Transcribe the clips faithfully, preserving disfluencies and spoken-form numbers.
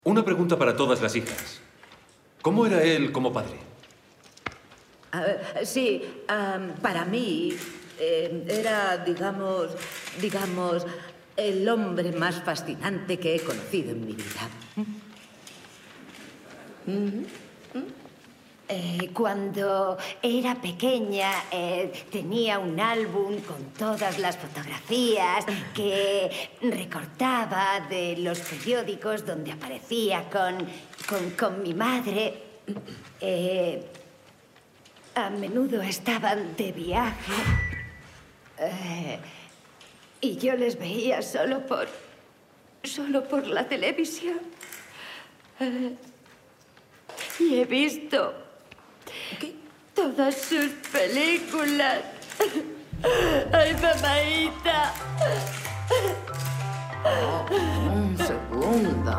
Una pregunta para todas las hijas. ¿Cómo era él como padre? Uh, sí, um, para mí eh, era, digamos, digamos, el hombre más fascinante que he conocido en mi vida. Mm-hmm. Eh, cuando era pequeña eh, tenía un álbum con todas las fotografías que recortaba de los periódicos donde aparecía con, con, con mi madre. Eh, a menudo estaban de viaje eh, y yo les veía solo por, solo por la televisión. Eh, y he visto ¿Qué? todas sus películas. ¡Ay, mamaita! Oh, un segundo.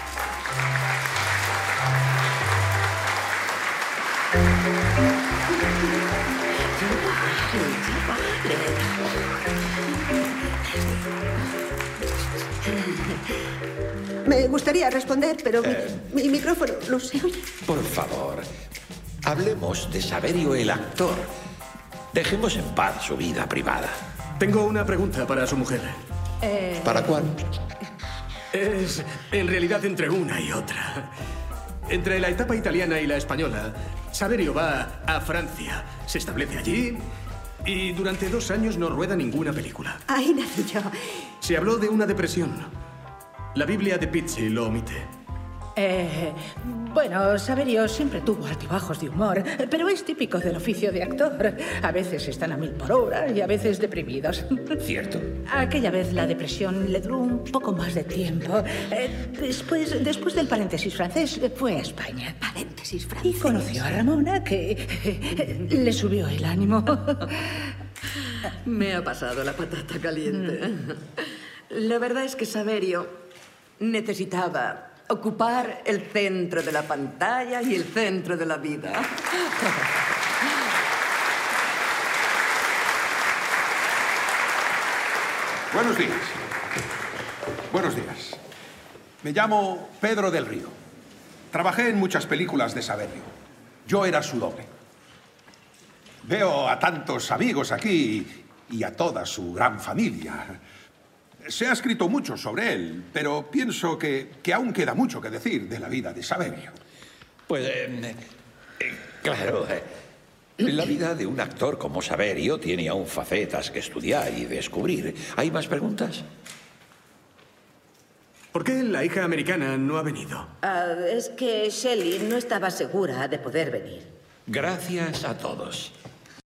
Me gustaría responder, pero Eh. mi, mi micrófono no se oye. Por favor, hablemos de Saverio el actor. Dejemos en paz su vida privada. Tengo una pregunta para su mujer. Eh, ¿Para cuál? Es en realidad entre una y otra. Entre la etapa italiana y la española, Saverio va a Francia, se establece allí y durante dos años no rueda ninguna película. Ahí nací yo. Se habló de una depresión. La Biblia de Pizzi lo omite. Eh, bueno, Saverio siempre tuvo altibajos de humor, pero es típico del oficio de actor. A veces están a mil por hora y a veces deprimidos. Cierto. Aquella vez la depresión le duró un poco más de tiempo. Eh, después, después del paréntesis francés, fue a España. Paréntesis Y francés. conoció a Ramona, que eh, le subió el ánimo. Me ha pasado la patata caliente. La verdad es que Saverio necesitaba ocupar el centro de la pantalla y el centro de la vida. Buenos días. Buenos días. Me llamo Pedro del Río. Trabajé en muchas películas de Saverio. Yo era su doble. Veo a tantos amigos aquí y a toda su gran familia. Se ha escrito mucho sobre él, pero pienso que, que aún queda mucho que decir de la vida de Saverio. Pues, eh, eh, claro, eh, la vida de un actor como Saverio tiene aún facetas que estudiar y descubrir. ¿Hay más preguntas? ¿Por qué la hija americana no ha venido? Ah, es que Shelley no estaba segura de poder venir. Gracias a todos.